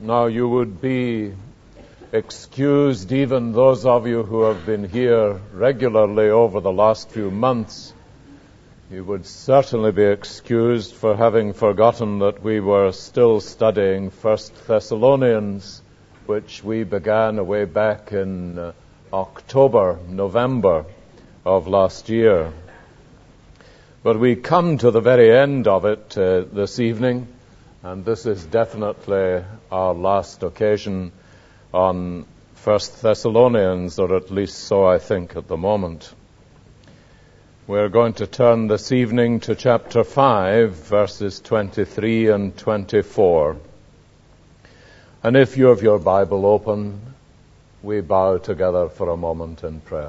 Now you would be excused, even those of you who have been here regularly over the last few months. You would certainly be excused for having forgotten that we were still studying 1 Thessalonians, which we began way back in November of last year. But we come to the very end of it this evening, and this is definitely our last occasion on 1 Thessalonians, or at least so I think at the moment. We're going to turn this evening to chapter 5, verses 23 and 24. And if you have your Bible open, we bow together for a moment in prayer.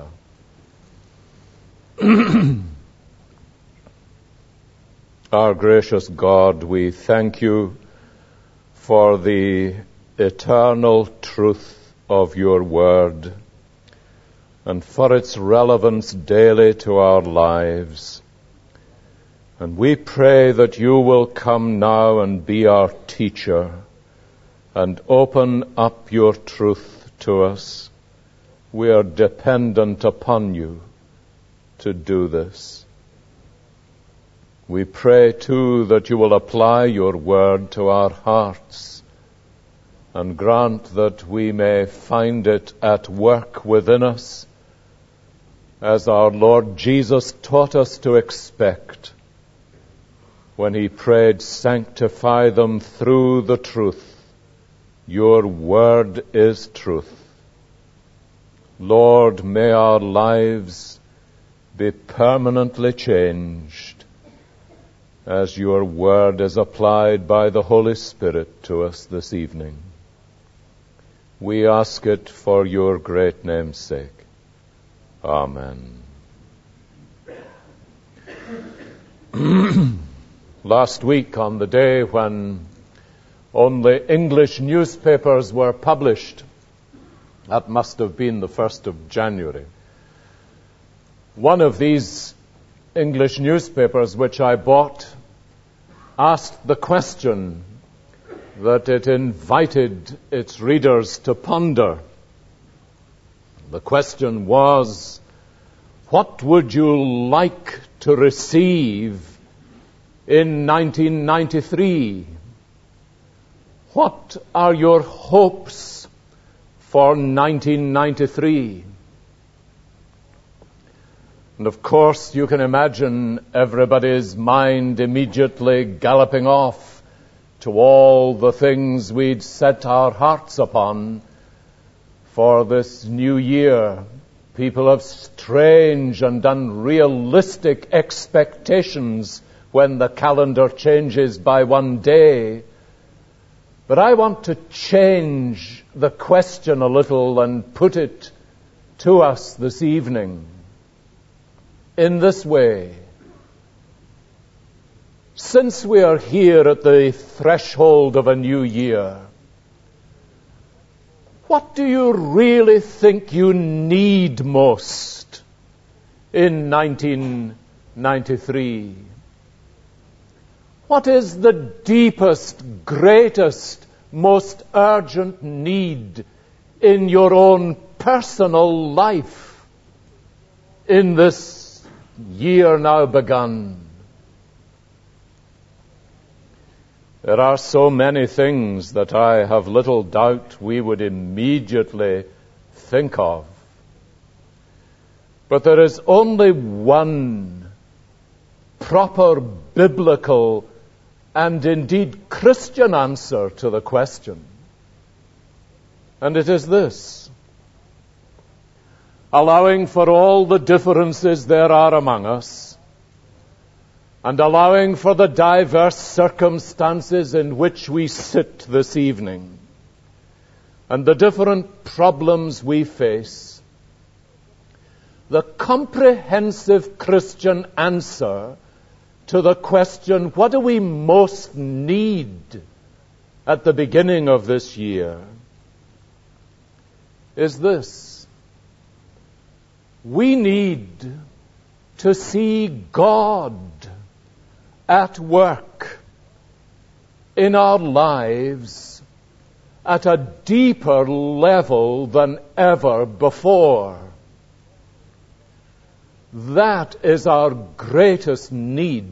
Our gracious God, we thank you for the eternal truth of your word and for its relevance daily to our lives. And we pray that you will come now and be our teacher and open up your truth to us. We are dependent upon you to do this. We pray, too, that you will apply your word to our hearts and grant that we may find it at work within us, as our Lord Jesus taught us to expect when he prayed, "Sanctify them through the truth. Your word is truth." Lord, may our lives be permanently changed as your word is applied by the Holy Spirit to us this evening. We ask it for your great name's sake. Amen. Last week, on the day when only English newspapers were published, that must have been the 1st of January, one of these English newspapers which I bought asked the question that it invited its readers to ponder. The question was, what would you like to receive in 1993? What are your hopes for 1993? And of course, you can imagine everybody's mind immediately galloping off to all the things we'd set our hearts upon for this new year. People have strange and unrealistic expectations when the calendar changes by one day. But I want to change the question a little and put it to us this evening in this way. Since we are here at the threshold of a new year, what do you really think you need most in 1993? What is the deepest, greatest, most urgent need in your own personal life in this year now begun? There are so many things that I have little doubt we would immediately think of. But there is only one proper biblical and indeed Christian answer to the question. And it is this: allowing for all the differences there are among us, and allowing for the diverse circumstances in which we sit this evening, and the different problems we face, the comprehensive Christian answer to the question, what do we most need at the beginning of this year, is this: we need to see God at work in our lives at a deeper level than ever before. That is our greatest need.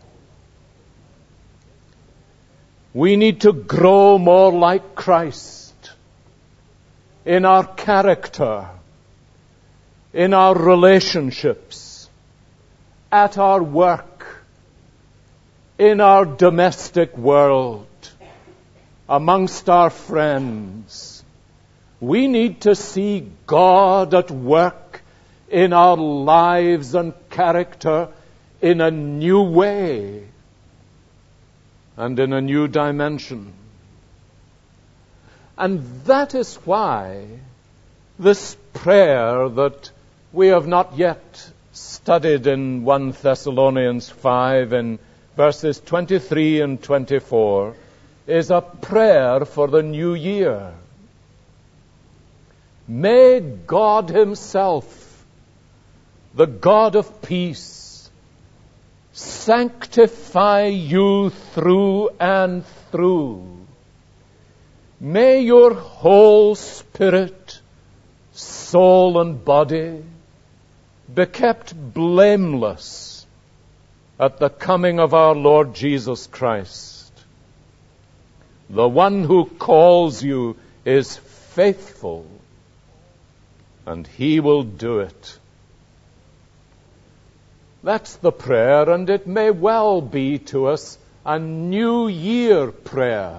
We need to grow more like Christ in our character, in our relationships, at our work, in our domestic world, amongst our friends. We need to see God at work in our lives and character in a new way and in a new dimension. And that is why this prayer that we have not yet studied in 1 Thessalonians 5 in verses 23 and 24 is a prayer for the new year. May God Himself, the God of peace, sanctify you through and through. May your whole spirit, soul, and body be kept blameless at the coming of our Lord Jesus Christ. The one who calls you is faithful, and He will do it. That's the prayer, and it may well be to us a New Year prayer.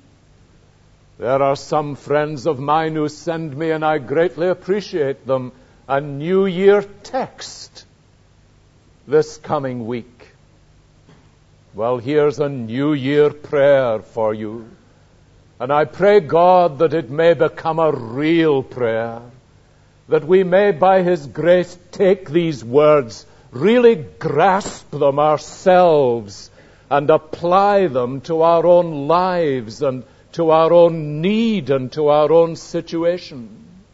There are some friends of mine who send me, and I greatly appreciate them, a New Year text this coming week. Well, here's a New Year prayer for you. And I pray God that it may become a real prayer, that we may by His grace take these words, really grasp them ourselves, and apply them to our own lives and to our own need and to our own situation.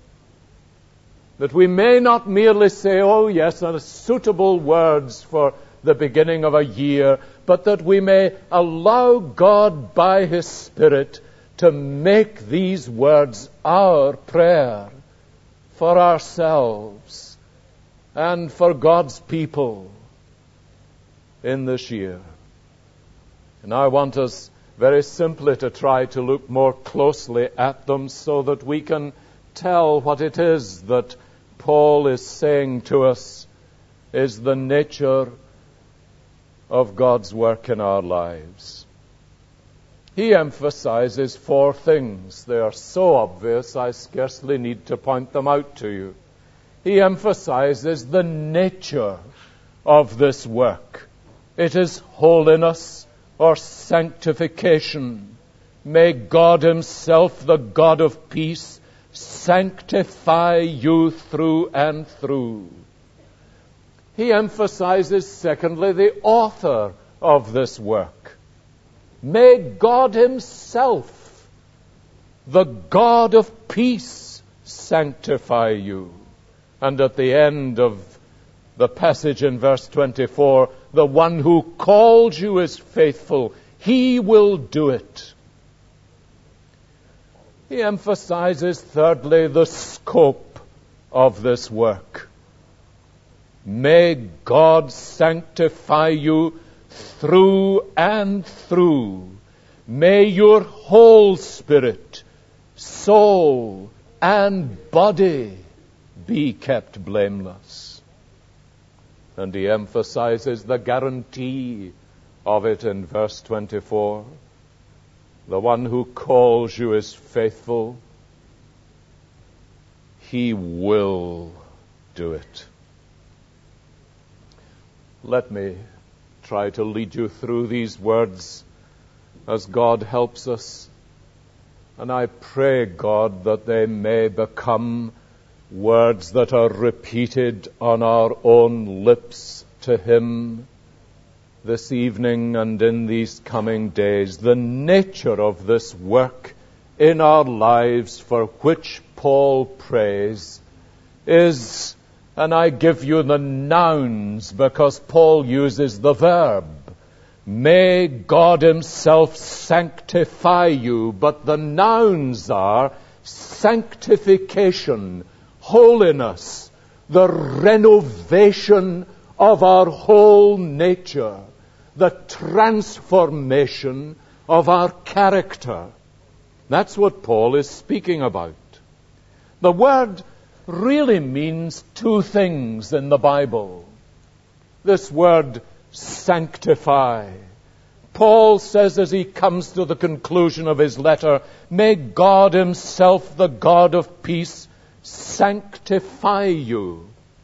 That we may not merely say, oh yes, suitable words for the beginning of a year, but that we may allow God by His Spirit to make these words our prayer for ourselves and for God's people in this year. And I want us very simply to try to look more closely at them so that we can tell what it is that Paul is saying to us is the nature of God's work in our lives. He emphasizes 4 things. They are so obvious I scarcely need to point them out to you. He emphasizes the nature of this work. It is holiness or sanctification. May God Himself, the God of peace, sanctify you through and through. He emphasizes, secondly, the author of this work. May God Himself, the God of peace, sanctify you. And at the end of the passage in verse 24, the one who called you is faithful. He will do it. He emphasizes, thirdly, the scope of this work. May God sanctify you through and through. May your whole spirit, soul, and body be kept blameless. And he emphasizes the guarantee of it in verse 24. The one who calls you is faithful. He will do it. Let me try to lead you through these words as God helps us. And I pray, God, that they may become words that are repeated on our own lips to Him this evening and in these coming days. The nature of this work in our lives for which Paul prays is, and I give you the nouns because Paul uses the verb, May God himself sanctify you. But the nouns are sanctification, holiness, the renovation of our whole nature, the transformation of our character. That's what Paul is speaking about. The word really means two things in the Bible. This word sanctify. Paul says as he comes to the conclusion of his letter, may God himself, the God of peace, sanctify you.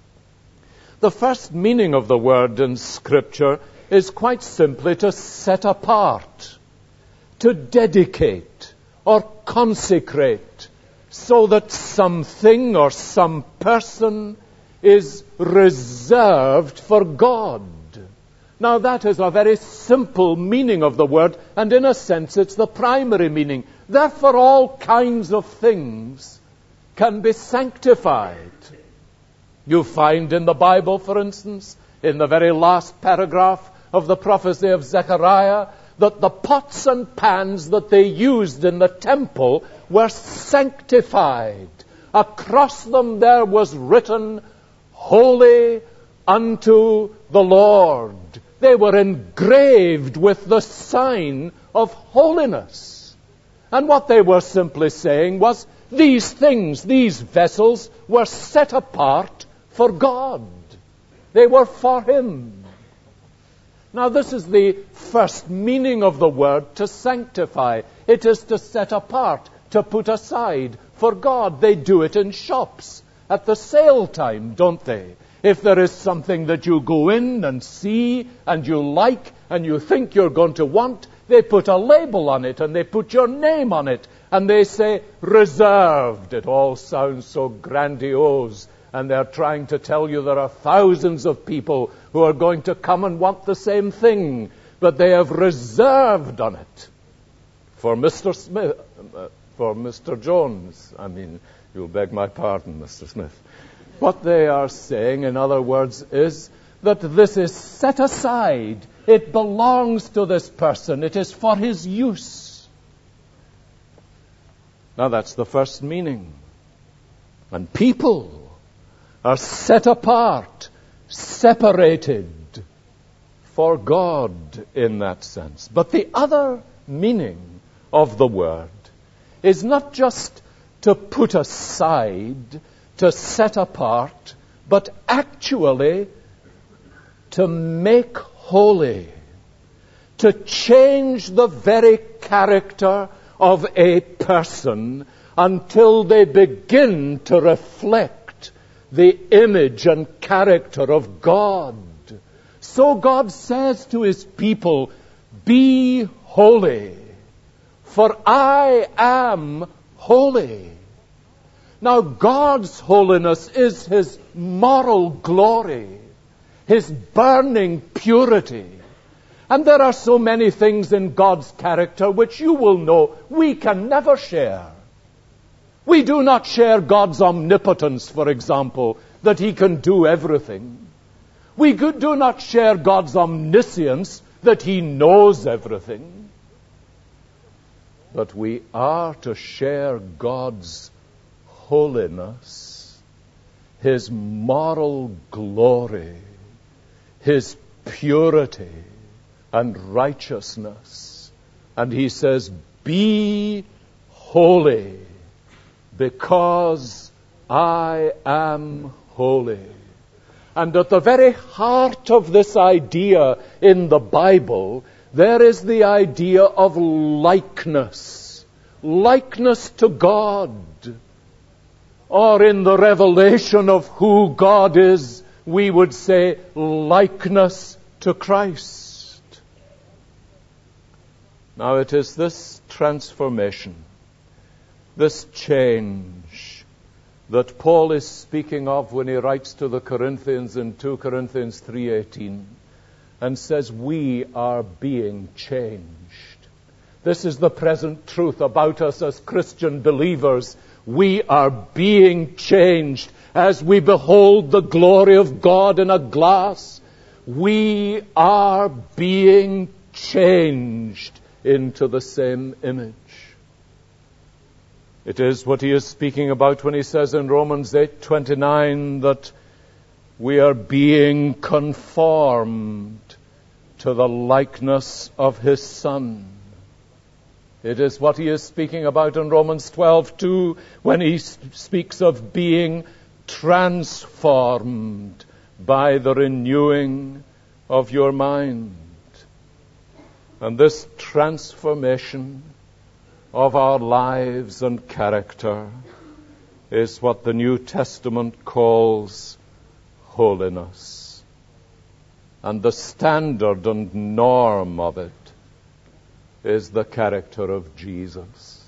The first meaning of the word in Scripture is quite simply to set apart, to dedicate or consecrate, so that something or some person is reserved for God. Now that is a very simple meaning of the word, and in a sense it's the primary meaning. Therefore all kinds of things can be sanctified. You find in the Bible, for instance, in the very last paragraph of the prophecy of Zechariah, that the pots and pans that they used in the temple were sanctified. Across them there was written, Holy unto the Lord. They were engraved with the sign of holiness. And what they were simply saying was, these things, these vessels, were set apart for God. They were for Him. Now this is the first meaning of the word to sanctify. It is to set apart, to put aside for God. They do it in shops at the sale time, don't they? If there is something that you go in and see and you like and you think you're going to want, they put a label on it and they put your name on it and they say, reserved. It all sounds so grandiose, and they're trying to tell you there are thousands of people who are going to come and want the same thing, but they have reserved on it for Mr. Smith, for Mr. Jones. I mean, you'll beg my pardon, Mr. Smith. What they are saying, in other words, is that this is set aside. It belongs to this person. It is for his use. Now that's the first meaning. And people are set apart, separated for God in that sense. But the other meaning of the word is not just to put aside, to set apart, but actually to make holy, to change the very character of a person until they begin to reflect the image and character of God. So God says to His people, be holy, for I am holy. Now, God's holiness is His moral glory, His burning purity. And there are so many things in God's character which you will know we can never share. We do not share God's omnipotence, for example, that He can do everything. We do not share God's omniscience, that He knows everything. But we are to share God's holiness, His moral glory, His purity and righteousness. And He says, be holy, because I am holy. And at the very heart of this idea in the Bible, there is the idea of likeness. Likeness to God. Or in the revelation of who God is, we would say likeness to Christ. Now it is this transformation, this change, that Paul is speaking of when he writes to the Corinthians in 2 Corinthians 3:18 and says, we are being changed. This is the present truth about us as Christian believers. We are being changed as we behold the glory of God in a glass. We are being changed into the same image. It is what he is speaking about when he says in Romans 8:29 that we are being conformed to the likeness of his Son. It is what he is speaking about in Romans 12:2 when he speaks of being transformed by the renewing of your mind. And this transformation of our lives and character is what the New Testament calls holiness. And the standard and norm of it is the character of Jesus.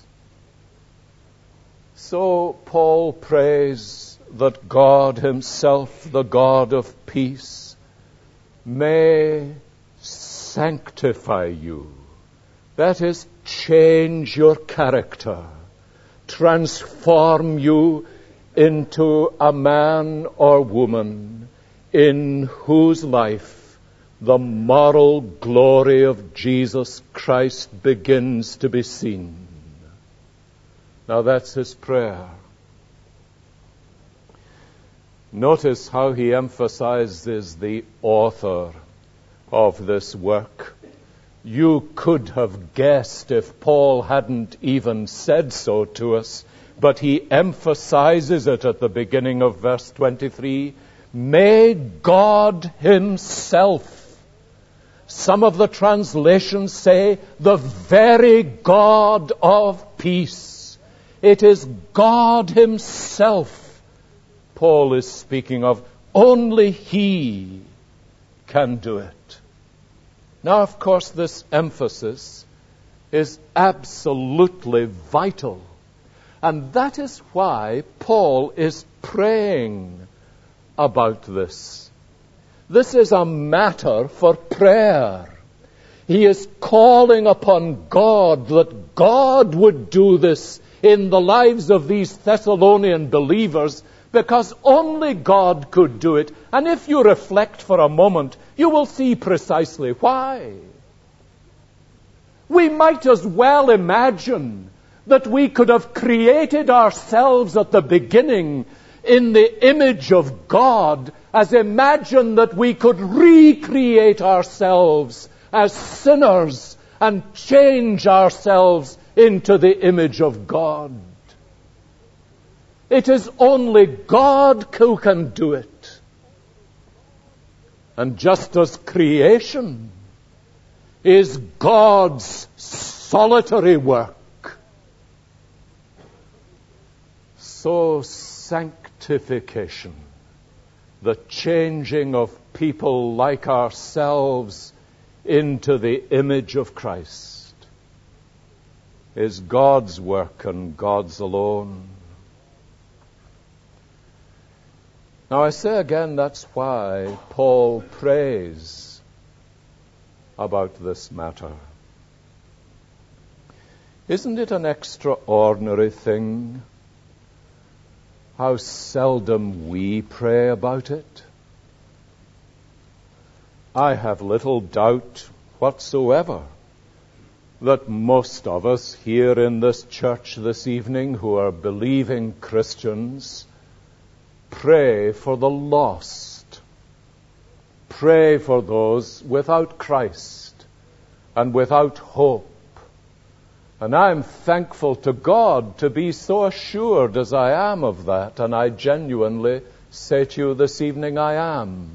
So Paul prays that God himself, the God of peace, may sanctify you. That is, change your character, transform you into a man or woman in whose life the moral glory of Jesus Christ begins to be seen. Now that's his prayer. Notice how he emphasizes the author of this work. You could have guessed if Paul hadn't even said so to us, but he emphasizes it at the beginning of verse 23. May God himself, some of the translations say, the very God of peace. It is God himself Paul is speaking of. Only he can do it. Now, of course, this emphasis is absolutely vital. And that is why Paul is praying about this. This is a matter for prayer. He is calling upon God that God would do this in the lives of these Thessalonian believers, because only God could do it. And if you reflect for a moment, you will see precisely why. We might as well imagine that we could have created ourselves at the beginning in the image of God as imagine that we could recreate ourselves as sinners and change ourselves into the image of God. It is only God who can do it. And just as creation is God's solitary work, so sanctification, the changing of people like ourselves into the image of Christ, is God's work and God's alone. Now I say again, that's why Paul prays about this matter. Isn't it an extraordinary thing how seldom we pray about it? I have little doubt whatsoever that most of us here in this church this evening who are believing Christians pray for the lost. Pray for those without Christ and without hope. And I'm thankful to God to be so assured as I am of that, and I genuinely say to you this evening I am.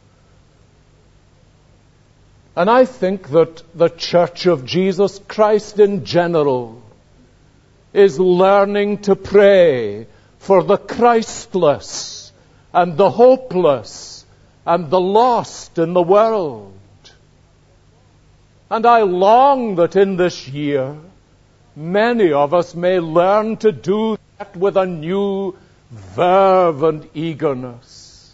And I think that the Church of Jesus Christ in general is learning to pray for the Christless and the hopeless and the lost in the world. And I long that in this year many of us may learn to do that with a new verve and eagerness.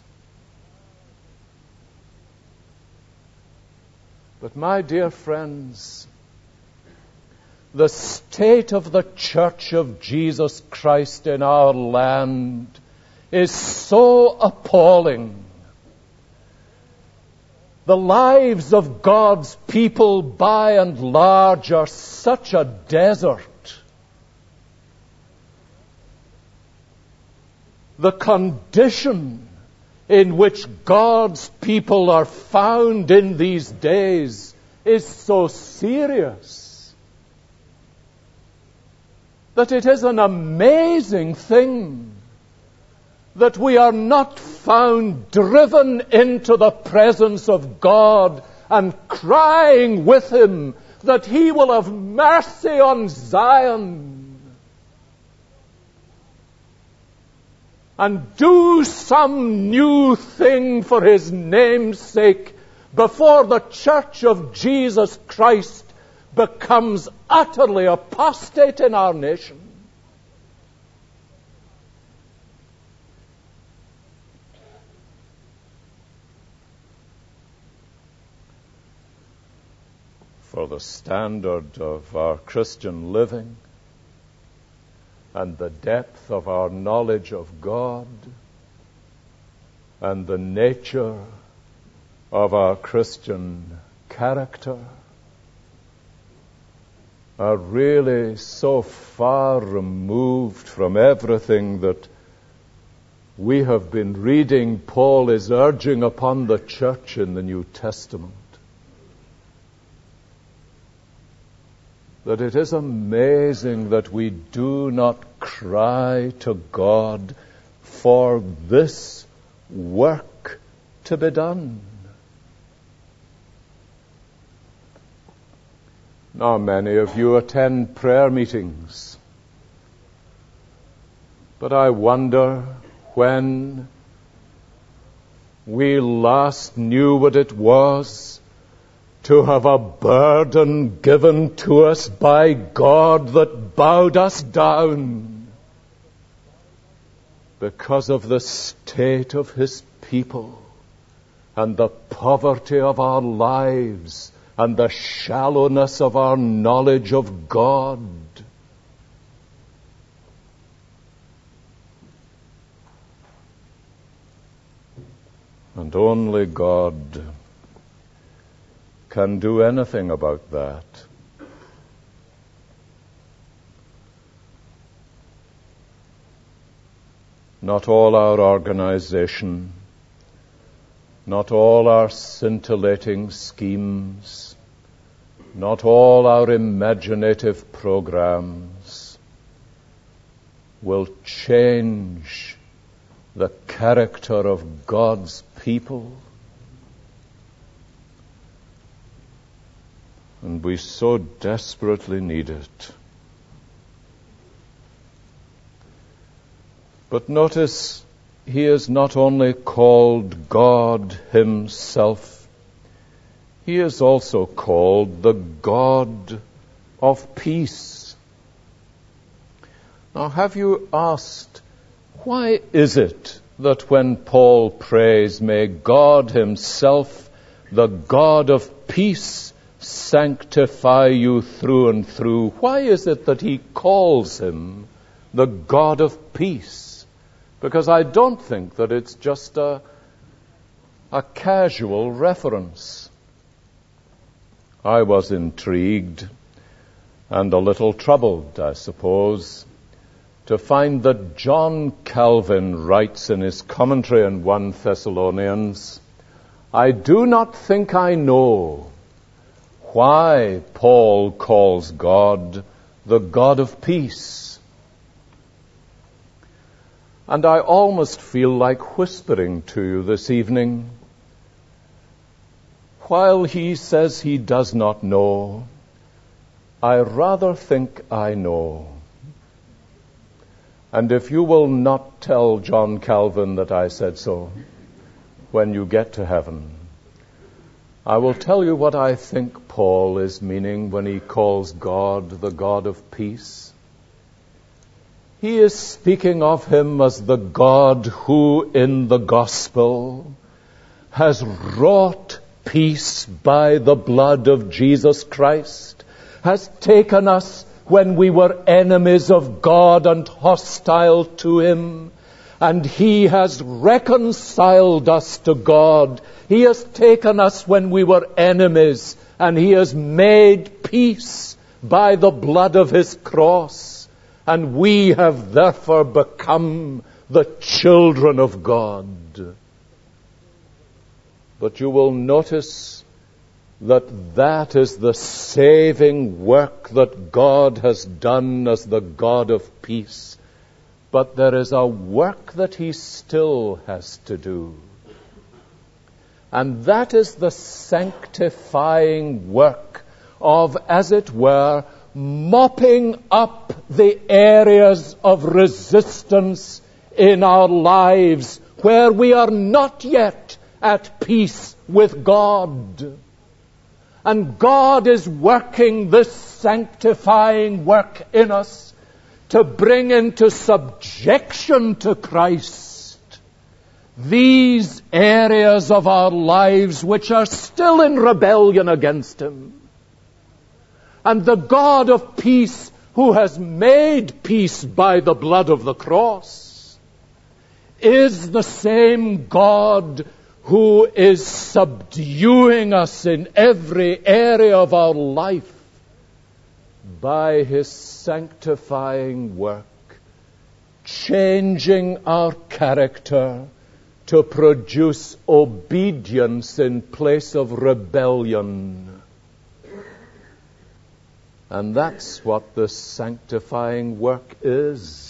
But my dear friends, the state of the Church of Jesus Christ in our land is so appalling The lives of God's people, by and large, are such a desert. The condition in which God's people are found in these days is so serious that it is an amazing thing that we are not found driven into the presence of God and crying with Him that He will have mercy on Zion and do some new thing for His name's sake before the Church of Jesus Christ becomes utterly apostate in our nation. For the standard of our Christian living and the depth of our knowledge of God and the nature of our Christian character are really so far removed from everything that we have been reading Paul is urging upon the church in the New Testament, that it is amazing that we do not cry to God for this work to be done. Now, many of you attend prayer meetings, but I wonder when we last knew what it was to have a burden given to us by God that bowed us down because of the state of His people and the poverty of our lives and the shallowness of our knowledge of God. And only God can do anything about that. Not all our organization, not all our scintillating schemes, not all our imaginative programs will change the character of God's people. And we so desperately need it. But notice, He is not only called God Himself, He is also called the God of peace. Now, have you asked, why is it that when Paul prays, may God Himself, the God of peace, sanctify you through and through, why is it that he calls Him the God of peace? Because I don't think that it's just a casual reference. I was intrigued and a little troubled, I suppose, to find that John Calvin writes in his commentary on 1 Thessalonians, I do not think I know why Paul calls God the God of peace. And I almost feel like whispering to you this evening, while he says he does not know, I rather think I know. And if you will not tell John Calvin that I said so, when you get to heaven, I will tell you what I think Paul is meaning when he calls God the God of peace. He is speaking of Him as the God who in the gospel has wrought peace by the blood of Jesus Christ, has taken us when we were enemies of God and hostile to Him, And He has reconciled us to God. He has taken us when we were enemies, and He has made peace by the blood of His cross. And we have therefore become the children of God. But you will notice that is the saving work that God has done as the God of peace. But there is a work that He still has to do. And that is the sanctifying work of, as it were, mopping up the areas of resistance in our lives where we are not yet at peace with God. And God is working this sanctifying work in us to bring into subjection to Christ these areas of our lives which are still in rebellion against Him. And the God of peace, who has made peace by the blood of the cross, is the same God who is subduing us in every area of our life by His sanctifying work, changing our character to produce obedience in place of rebellion. And that's what the sanctifying work is.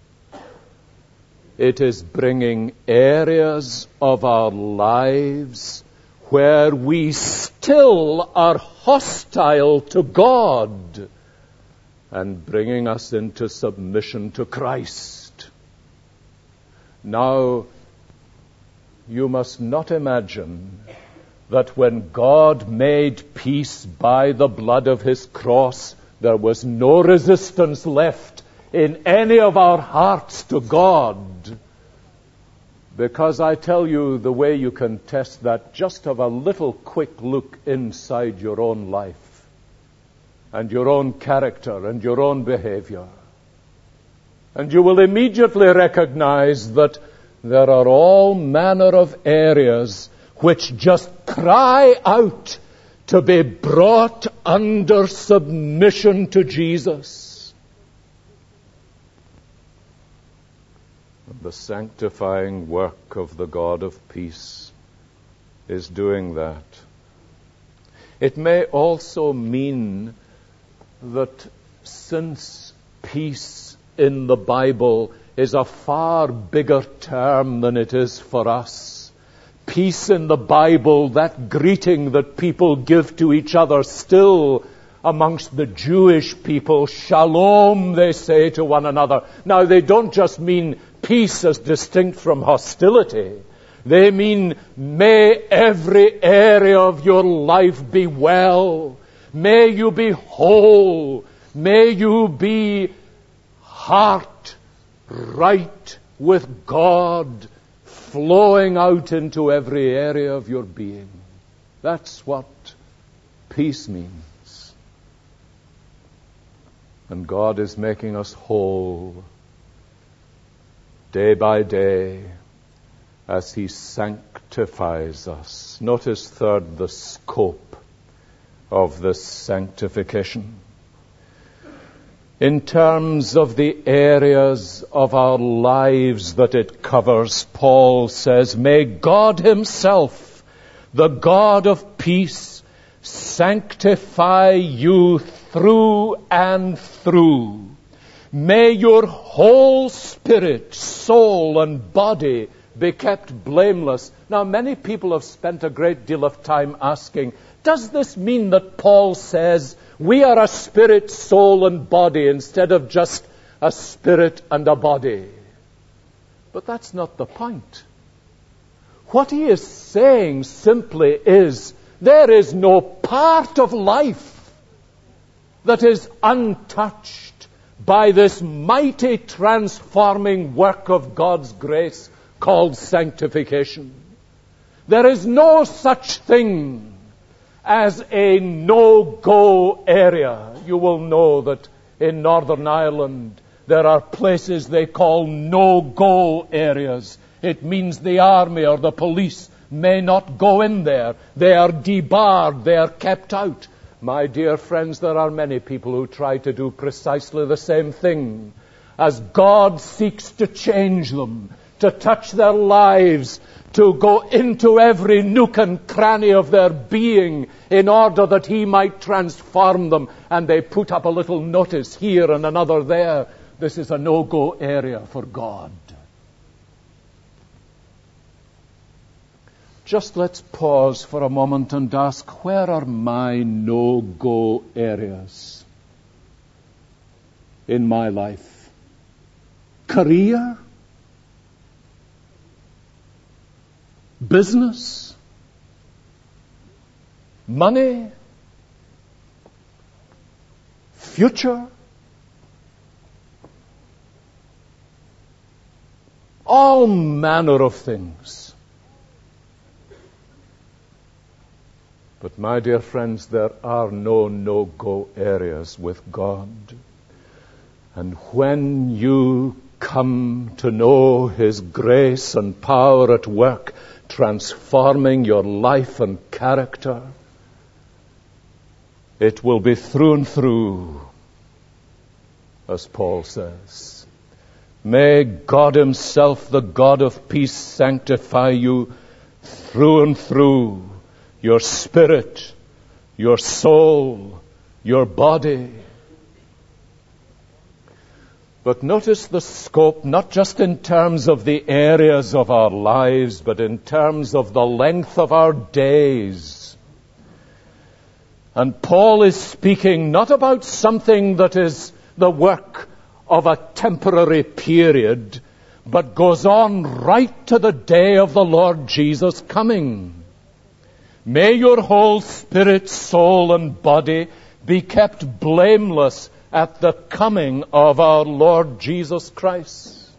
It is bringing areas of our lives where we still are hostile to God and bringing us into submission to Christ. Now, you must not imagine that when God made peace by the blood of His cross, there was no resistance left in any of our hearts to God. Because I tell you, the way you can test that, just have a little quick look inside your own life and your own character and your own behavior. And you will immediately recognize that there are all manner of areas which just cry out to be brought under submission to Jesus. The sanctifying work of the God of peace is doing that. It may also mean that since peace in the Bible is a far bigger term than it is for us, peace in the Bible, that greeting that people give to each other still amongst the Jewish people, shalom, they say to one another. Now, they don't just mean peace as distinct from hostility. They mean, may every area of your life be well. May you be whole. May you be heart right with God, flowing out into every area of your being. That's what peace means. And God is making us whole day by day as He sanctifies us. Notice, third, the scope of this sanctification. In terms of the areas of our lives that it covers, Paul says, may God Himself, the God of peace, sanctify you through and through. May your whole spirit, soul, and body be kept blameless. Now, many people have spent a great deal of time asking, does this mean that Paul says we are a spirit, soul, and body instead of just a spirit and a body? But that's not the point. What he is saying simply is, there is no part of life that is untouched by this mighty transforming work of God's grace called sanctification. There is no such thing as a no-go area. You will know that in Northern Ireland There are places they call no-go areas. It means the army or the police may not go in there. They are debarred. They are kept out. My dear friends, there are many people who try to do precisely the same thing. As God seeks to change them, to touch their lives, to go into every nook and cranny of their being in order that He might transform them, and they put up a little notice here and another there. This is a no-go area for God. Just let's pause for a moment and ask, where are my no-go areas in my life? Career? Business? Money? Future? All manner of things. But my dear friends, there are no-go areas with God. And when you come to know His grace and power at work, transforming your life and character, it will be through and through, as Paul says. May God Himself, the God of peace, sanctify you through and through, your spirit, your soul, your body. But notice the scope, not just in terms of the areas of our lives, but in terms of the length of our days. And Paul is speaking not about something that is the work of a temporary period, but goes on right to the day of the Lord Jesus coming. May your whole spirit, soul, and body be kept blameless at the coming of our Lord Jesus Christ.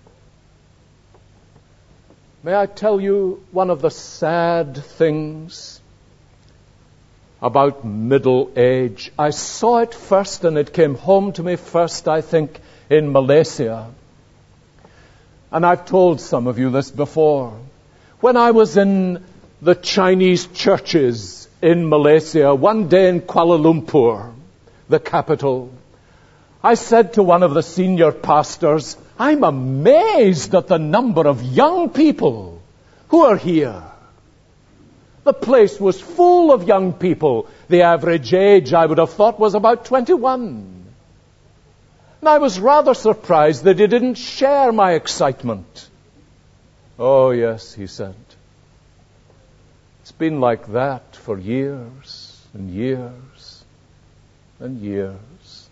May I tell you one of the sad things about middle age? I saw it first, and it came home to me first, I think, in Malaysia. And I've told some of you this before. When I was in the Chinese churches in Malaysia, one day in Kuala Lumpur, the capital, I said to one of the senior pastors, I'm amazed at the number of young people who are here. The place was full of young people. The average age, I would have thought, was about 21. And I was rather surprised that he didn't share my excitement. Oh, yes, he said. It's been like that for years and years and years.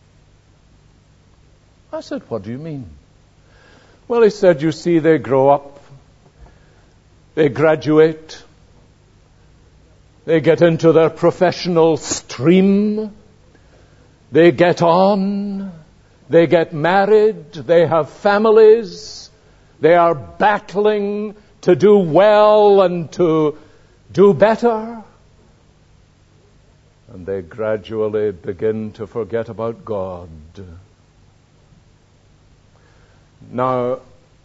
I said, what do you mean? Well, he said, you see, they grow up, they graduate, they get into their professional stream, they get on, they get married, they have families, they are battling to do well and to do better, and they gradually begin to forget about God. Now,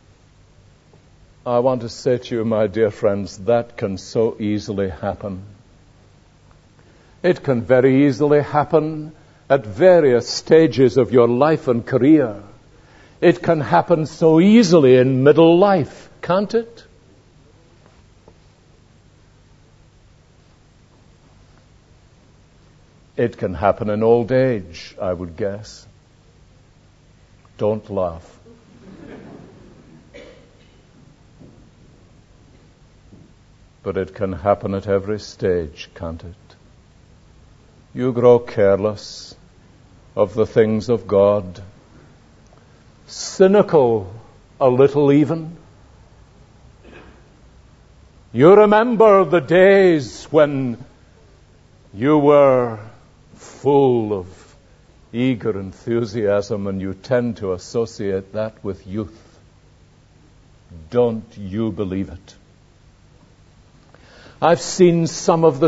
I want to say to you, my dear friends, that can so easily happen. It can very easily happen at various stages of your life and career. It can happen so easily in middle life, can't it? It can happen in old age, I would guess. Don't laugh. But it can happen at every stage, can't it? You grow careless of the things of God, cynical a little even. You remember the days when you were full of eager enthusiasm, and you tend to associate that with youth. Don't you believe it? I've seen some of the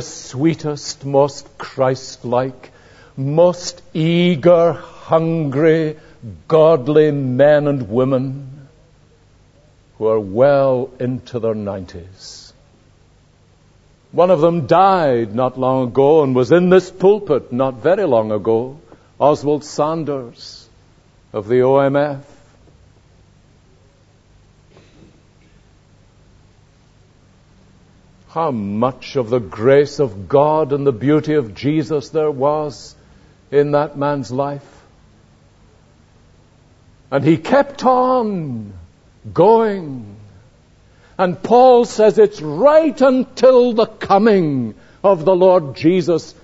sweetest, most Christ-like, most eager, hungry, godly men and women who are well into their 90s. One of them died not long ago and was in this pulpit not very long ago, Oswald Sanders of the OMF. How much of the grace of God and the beauty of Jesus there was in that man's life. And he kept on going. And Paul says it's right until the coming of the Lord Jesus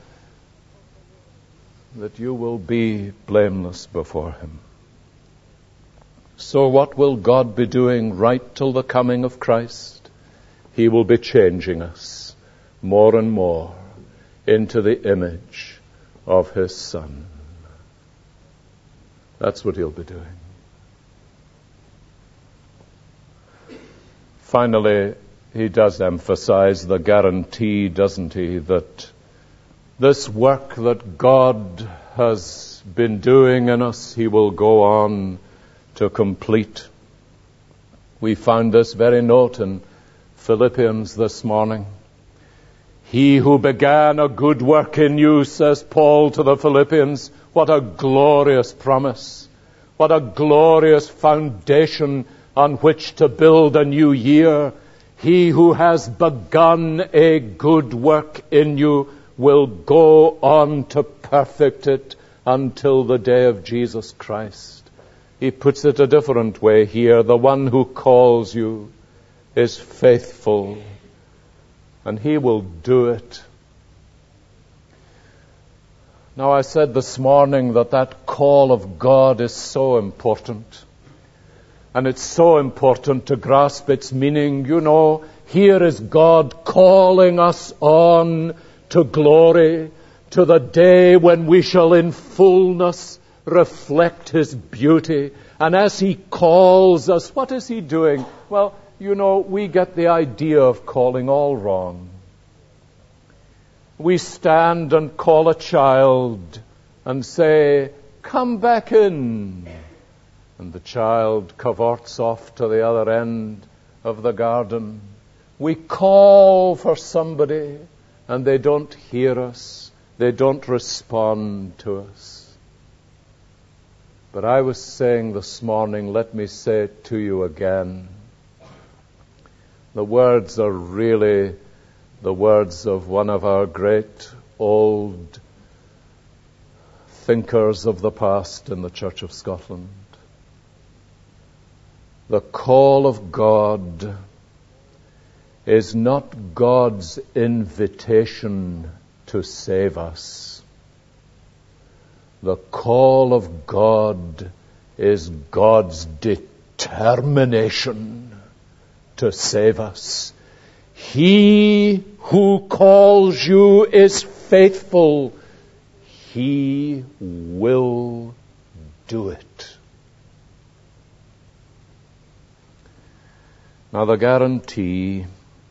that you will be blameless before him. So what will God be doing right till the coming of Christ? He will be changing us more and more into the image of his Son. That's what he'll be doing. Finally, he does emphasize the guarantee, doesn't he, that this work that God has been doing in us, he will go on to complete. We found this very note in Philippians this morning. He who began a good work in you, says Paul to the Philippians, what a glorious promise. What a glorious foundation on which to build a new year. He who has begun a good work in you will go on to perfect it until the day of Jesus Christ. He puts it a different way here. The one who calls you is faithful, and he will do it. Now, I said this morning that call of God is so important. And it's so important to grasp its meaning. You know, here is God calling us on to glory, to the day when we shall in fullness reflect his beauty. And as he calls us, what is he doing? Well, you know, we get the idea of calling all wrong. We stand and call a child and say, "Come back in." And the child cavorts off to the other end of the garden. We call for somebody and they don't hear us. They don't respond to us. But I was saying this morning, let me say it to you again. The words are really the words of one of our great old thinkers of the past in the Church of Scotland. The call of God is not God's invitation to save us. The call of God is God's determination to save us. He who calls you is faithful. He will do it. Now, the guarantee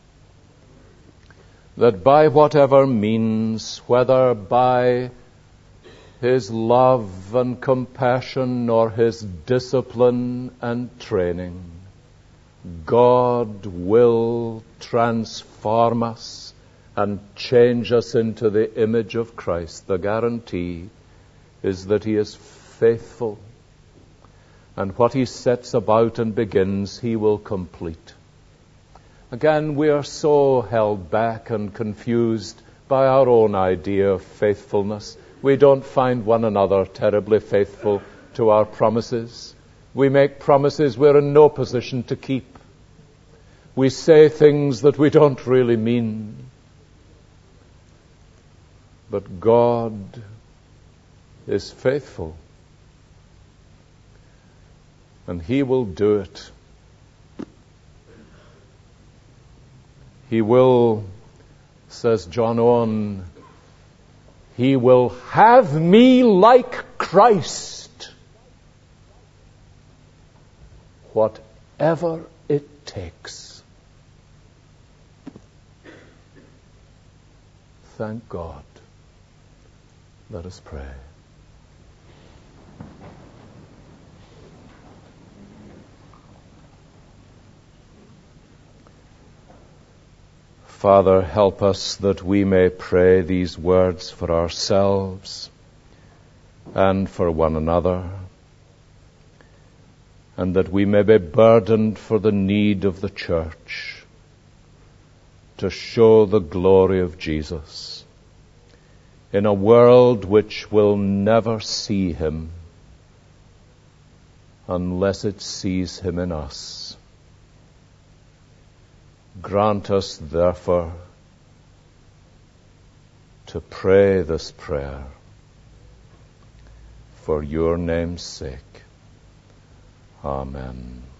that by whatever means, whether by his love and compassion or his discipline and training, God will transform us and change us into the image of Christ. The guarantee is that he is faithful. And what he sets about and begins, he will complete. Again, we are so held back and confused by our own idea of faithfulness. We don't find one another terribly faithful to our promises. We make promises we're in no position to keep. We say things that we don't really mean. But God is faithful. And he will do it. He will, says John Owen, he will have me like Christ, whatever it takes. Thank God. Let us pray. Father, help us that we may pray these words for ourselves and for one another, and that we may be burdened for the need of the church to show the glory of Jesus in a world which will never see him unless it sees him in us. Grant us, therefore, to pray this prayer for your name's sake. Amen.